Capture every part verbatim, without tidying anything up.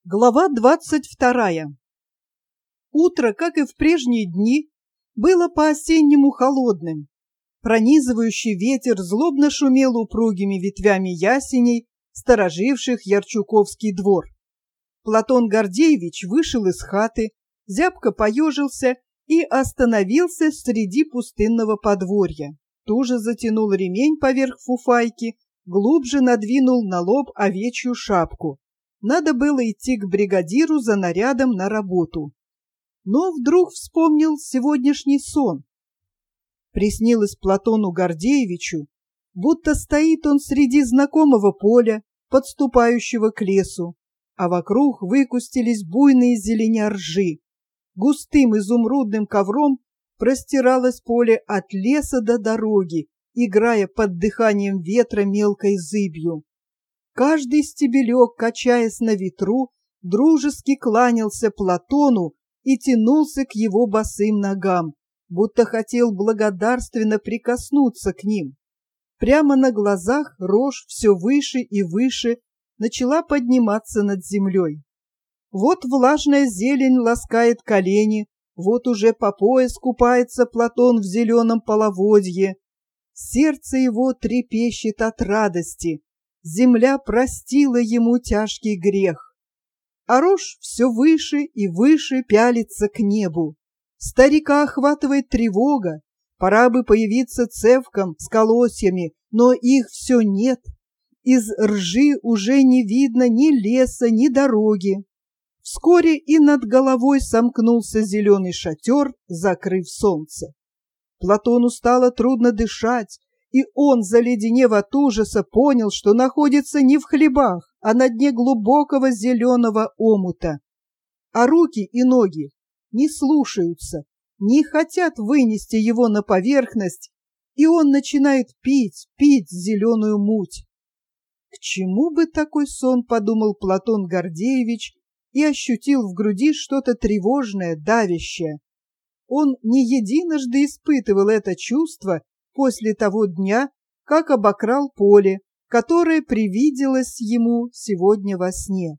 Глава двадцать вторая. Утро, как и в прежние дни, было по-осеннему холодным. Пронизывающий ветер злобно шумел упругими ветвями ясеней, стороживших Ярчуковский двор. Платон Гордеевич вышел из хаты, зябко поежился и остановился среди пустынного подворья. Туже затянул ремень поверх фуфайки, глубже надвинул на лоб овечью шапку. Надо было идти к бригадиру за нарядом на работу. Но вдруг вспомнил сегодняшний сон. Приснилось Платону Гордеевичу, будто стоит он среди знакомого поля, подступающего к лесу, а вокруг выкустились буйные зеленя ржи. Густым изумрудным ковром простиралось поле от леса до дороги, играя под дыханием ветра мелкой зыбью. Каждый стебелек, качаясь на ветру, дружески кланялся Платону и тянулся к его босым ногам, будто хотел благодарственно прикоснуться к ним. Прямо на глазах рожь все выше и выше начала подниматься над землей. Вот влажная зелень ласкает колени, вот уже по пояс купается Платон в зеленом половодье. Сердце его трепещет от радости. Земля простила ему тяжкий грех. А рожь все выше и выше пялится к небу. Старика охватывает тревога. Пора бы появиться цевкам с колосьями, но их все нет. Из ржи уже не видно ни леса, ни дороги. Вскоре и над головой сомкнулся зеленый шатер, закрыв солнце. Платону стало трудно дышать, и он, заледенев от ужаса, понял, что находится не в хлебах, а на дне глубокого зеленого омута. А руки и ноги не слушаются, не хотят вынести его на поверхность, и он начинает пить, пить зеленую муть. К чему бы такой сон, подумал Платон Гордеевич и ощутил в груди что-то тревожное, давящее. Он не единожды испытывал это чувство после того дня, как обокрал поле, которое привиделось ему сегодня во сне.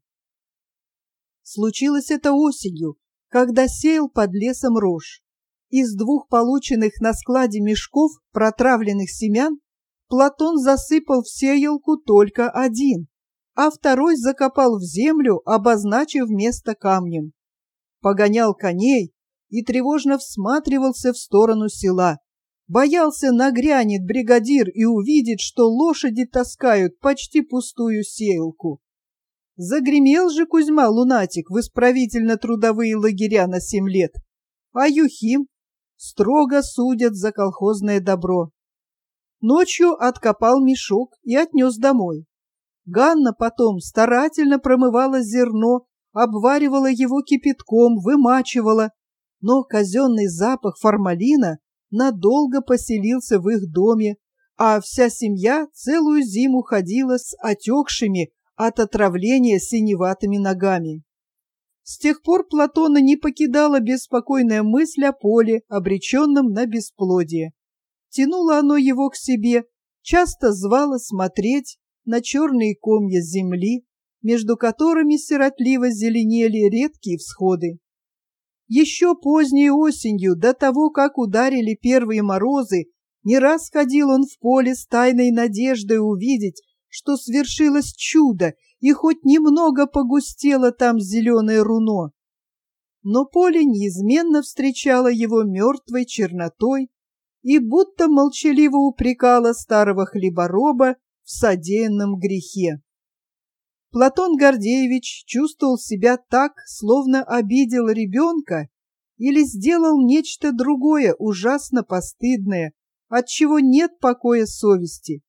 Случилось это осенью, когда сеял под лесом рожь. Из двух полученных на складе мешков протравленных семян Платон засыпал в сеялку только один, а второй закопал в землю, обозначив место камнем. Погонял коней и тревожно всматривался в сторону села. Боялся, нагрянет бригадир и увидит, что лошади таскают почти пустую сеялку. Загремел же Кузьма Лунатик в исправительно-трудовые лагеря на семь лет, а Юхим строго судят за колхозное добро. Ночью откопал мешок и отнес домой. Ганна потом старательно промывала зерно, обваривала его кипятком, вымачивала, но казенный запах формалина надолго поселился в их доме, а вся семья целую зиму ходила с отекшими от отравления синеватыми ногами. С тех пор Платона не покидала беспокойная мысль о поле, обреченном на бесплодие. Тянуло оно его к себе, часто звало смотреть на черные комья земли, между которыми сиротливо зеленели редкие всходы. Еще поздней осенью, до того, как ударили первые морозы, не раз ходил он в поле с тайной надеждой увидеть, что свершилось чудо, и хоть немного погустело там зеленое руно. Но поле неизменно встречало его мертвой чернотой и будто молчаливо упрекало старого хлебороба в содеянном грехе. Платон Гордеевич чувствовал себя так, словно обидел ребенка или сделал нечто другое ужасно постыдное, от чего нет покоя совести.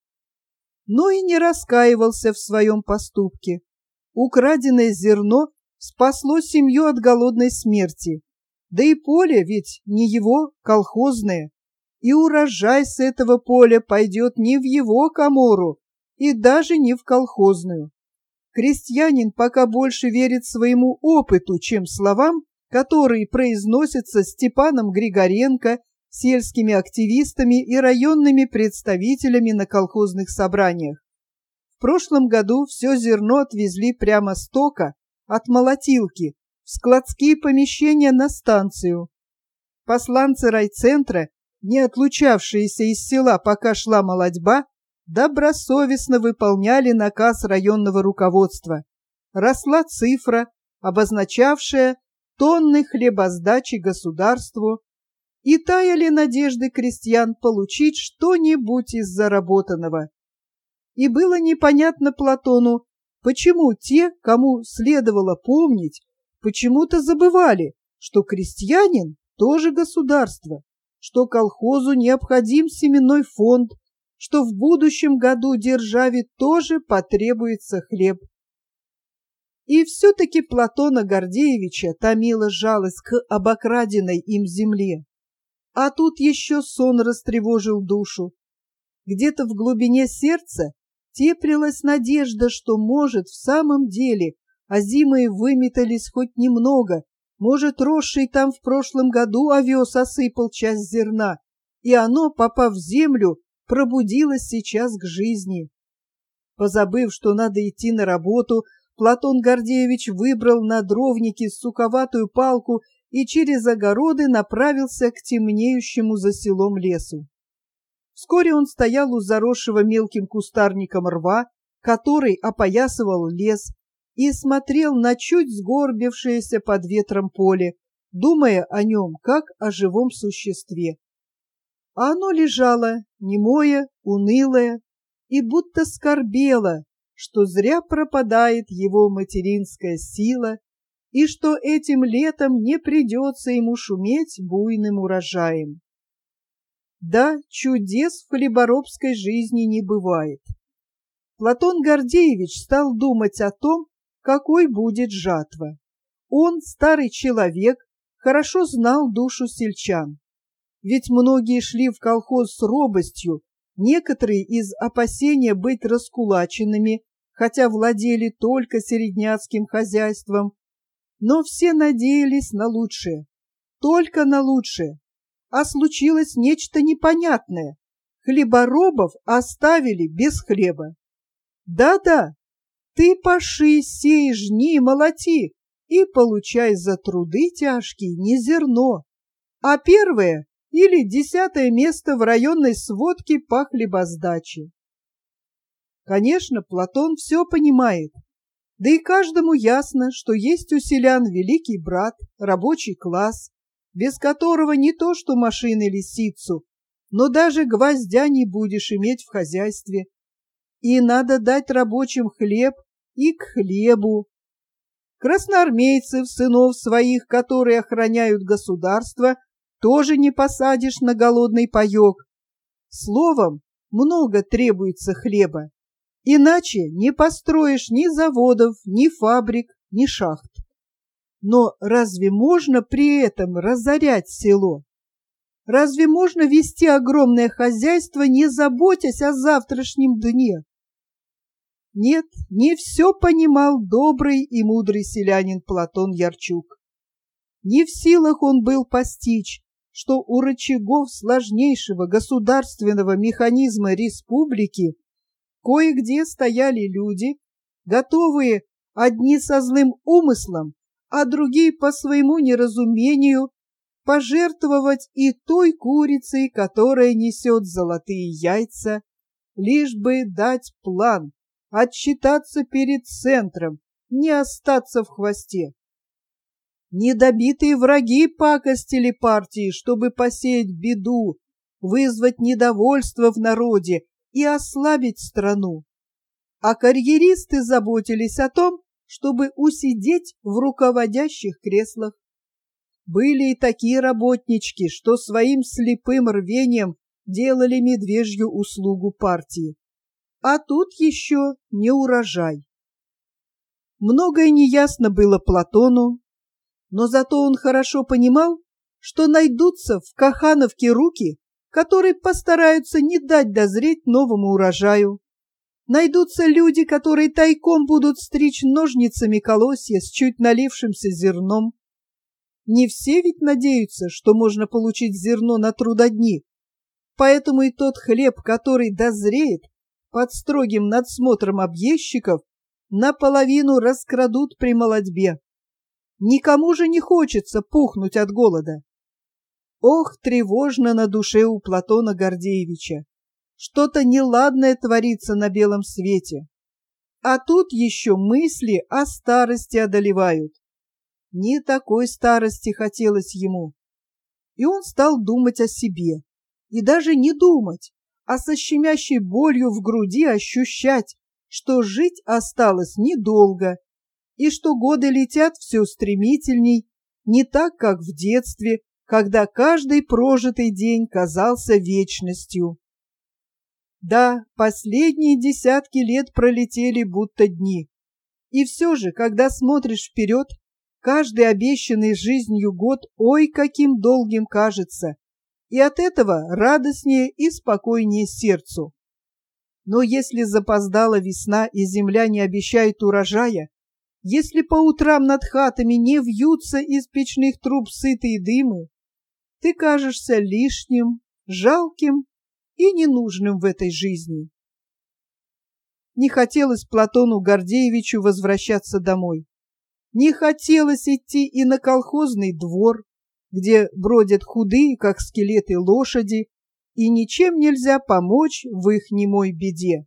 Но и не раскаивался в своем поступке. Украденное зерно спасло семью от голодной смерти, да и поле ведь не его, колхозное, и урожай с этого поля пойдет не в его камору и даже не в колхозную. Крестьянин пока больше верит своему опыту, чем словам, которые произносятся Степаном Григоренко, сельскими активистами и районными представителями на колхозных собраниях. В прошлом году все зерно отвезли прямо с тока, от молотилки в складские помещения на станцию. Посланцы райцентра, не отлучавшиеся из села, пока шла молотьба, добросовестно выполняли наказ районного руководства. Росла цифра, обозначавшая тонны хлебосдачи государству, и таяли надежды крестьян получить что-нибудь из заработанного. И было непонятно Платону, почему те, кому следовало помнить, почему-то забывали, что крестьянин тоже государство, что колхозу необходим семенной фонд, что в будущем году державе тоже потребуется хлеб. И все-таки Платона Гордеевича томила жалость к обокраденной им земле. А тут еще сон растревожил душу. Где-то в глубине сердца теплилась надежда, что, может, в самом деле озимые выметались хоть немного, может, росший там в прошлом году овес осыпал часть зерна, и оно, попав в землю, пробудилось сейчас к жизни. Позабыв, что надо идти на работу, Платон Гордеевич выбрал на дровнике суковатую палку и через огороды направился к темнеющему за селом лесу. Вскоре он стоял у заросшего мелким кустарником рва, который опоясывал лес, и смотрел на чуть сгорбившееся под ветром поле, думая о нем, как о живом существе. А оно лежало, немое, унылое, и будто скорбело, что зря пропадает его материнская сила, и что этим летом не придется ему шуметь буйным урожаем. Да, чудес в хлеборобской жизни не бывает. Платон Гордеевич стал думать о том, какой будет жатва. Он, старый человек, хорошо знал душу сельчан. Ведь многие шли в колхоз с робостью, некоторые из опасения быть раскулаченными, хотя владели только середняцким хозяйством. Но все надеялись на лучшее, только на лучшее. А случилось нечто непонятное. Хлеборобов оставили без хлеба. Да-да, ты паши, сей, жни, молоти и получай за труды тяжкие не зерно, а первое или десятое место в районной сводке по хлебосдаче. Конечно, Платон все понимает, да и каждому ясно, что есть у селян великий брат, рабочий класс, без которого не то что машины лисицу, но даже гвоздя не будешь иметь в хозяйстве. И надо дать рабочим хлеб и к хлебу. Красноармейцев, сынов своих, которые охраняют государство, тоже не посадишь на голодный паек. Словом, много требуется хлеба. Иначе не построишь ни заводов, ни фабрик, ни шахт. Но разве можно при этом разорять село? Разве можно вести огромное хозяйство, не заботясь о завтрашнем дне? Нет, не все понимал добрый и мудрый селянин Платон Ярчук. Не в силах он был постичь, что у рычагов сложнейшего государственного механизма республики кое-где стояли люди, готовые одни со злым умыслом, а другие по своему неразумению пожертвовать и той курицей, которая несет золотые яйца, лишь бы дать план, отчитаться перед центром, не остаться в хвосте. Недобитые враги пакостили партии, чтобы посеять беду, вызвать недовольство в народе и ослабить страну. А карьеристы заботились о том, чтобы усидеть в руководящих креслах. Были и такие работнички, что своим слепым рвением делали медвежью услугу партии. А тут еще не урожай. Многое неясно было Платону, но зато он хорошо понимал, что найдутся в Кахановке руки, которые постараются не дать дозреть новому урожаю. Найдутся люди, которые тайком будут стричь ножницами колосья с чуть налившимся зерном. Не все ведь надеются, что можно получить зерно на трудодни, поэтому и тот хлеб, который дозреет под строгим надсмотром объездчиков, наполовину раскрадут при молодьбе. Никому же не хочется пухнуть от голода. Ох, тревожно на душе у Платона Гордеевича. Что-то неладное творится на белом свете. А тут еще мысли о старости одолевают. Не такой старости хотелось ему. И он стал думать о себе. И даже не думать, а со щемящей болью в груди ощущать, что жить осталось недолго, и что годы летят все стремительней, не так, как в детстве, когда каждый прожитый день казался вечностью. Да, последние десятки лет пролетели будто дни. И все же, когда смотришь вперед, каждый обещанный жизнью год ой каким долгим кажется, и от этого радостнее и спокойнее сердцу. Но если запоздала весна и земля не обещает урожая, если по утрам над хатами не вьются из печных труб сытые дымы, ты кажешься лишним, жалким и ненужным в этой жизни. Не хотелось Платону Гордеевичу возвращаться домой. Не хотелось идти и на колхозный двор, где бродят худые, как скелеты, лошади, и ничем нельзя помочь в их немой беде.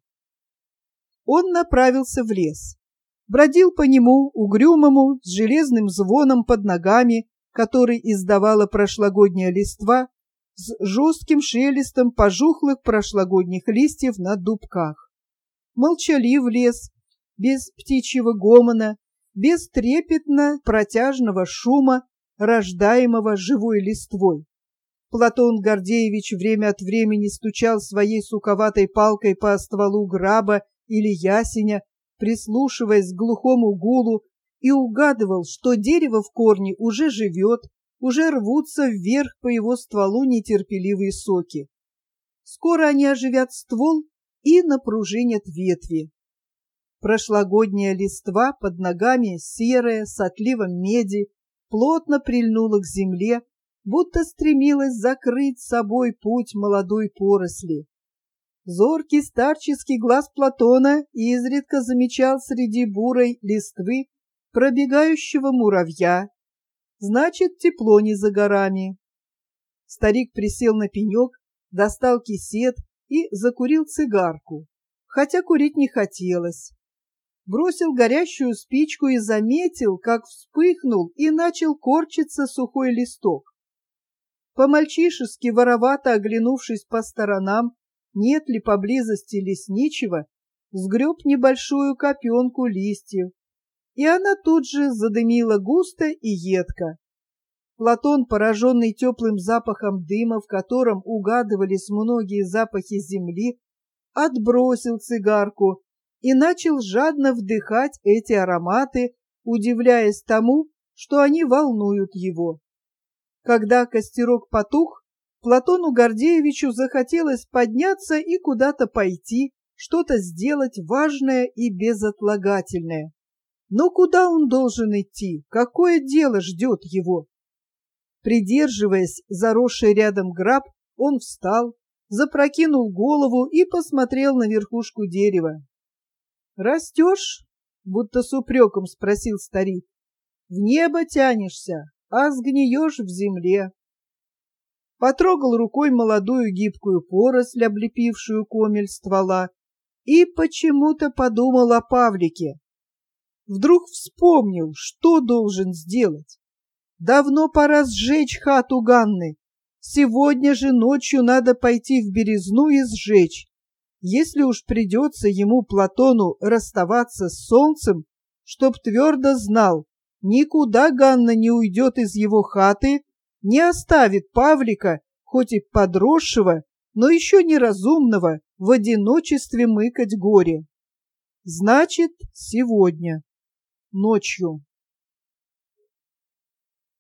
Он направился в лес, бродил по нему угрюмому, с железным звоном под ногами, который издавала прошлогодняя листва, с жестким шелестом пожухлых прошлогодних листьев на дубках. Молчалив лес, без птичьего гомона, без трепетно протяжного шума, рождаемого живой листвой. Платон Гордеевич время от времени стучал своей суковатой палкой по стволу граба или ясеня, прислушиваясь к глухому гулу, и угадывал, что дерево в корне уже живет, уже рвутся вверх по его стволу нетерпеливые соки. Скоро они оживят ствол и напружинят ветви. Прошлогодняя листва под ногами, серая, с отливом меди, плотно прильнула к земле, будто стремилась закрыть собой путь молодой поросли. Зоркий старческий глаз Платона изредка замечал среди бурой листвы пробегающего муравья. Значит, тепло не за горами. Старик присел на пенек, достал кисет и закурил цигарку, хотя курить не хотелось. Бросил горящую спичку и заметил, как вспыхнул и начал корчиться сухой листок. По-мальчишески воровато оглянувшись по сторонам, нет ли поблизости лесничего, сгреб небольшую копенку листьев, и она тут же задымила густо и едко. Платон, пораженный теплым запахом дыма, в котором угадывались многие запахи земли, отбросил цигарку и начал жадно вдыхать эти ароматы, удивляясь тому, что они волнуют его. Когда костерок потух, Платону Гордеевичу захотелось подняться и куда-то пойти, что-то сделать важное и безотлагательное. Но куда он должен идти? Какое дело ждет его? Придерживаясь заросший рядом граб, он встал, запрокинул голову и посмотрел на верхушку дерева. «Растешь?» — будто с упреком спросил старик. «В небо тянешься, а сгниешь в земле». Потрогал рукой молодую гибкую поросль, облепившую комель ствола, и почему-то подумал о Павлике. Вдруг вспомнил, что должен сделать. Давно пора сжечь хату Ганны. Сегодня же ночью надо пойти в Березну и сжечь. Если уж придется ему, Платону, расставаться с солнцем, чтоб твердо знал, никуда Ганна не уйдет из его хаты, не оставит Павлика, хоть и подросшего, но еще неразумного, в одиночестве мыкать горе. Значит, сегодня, ночью.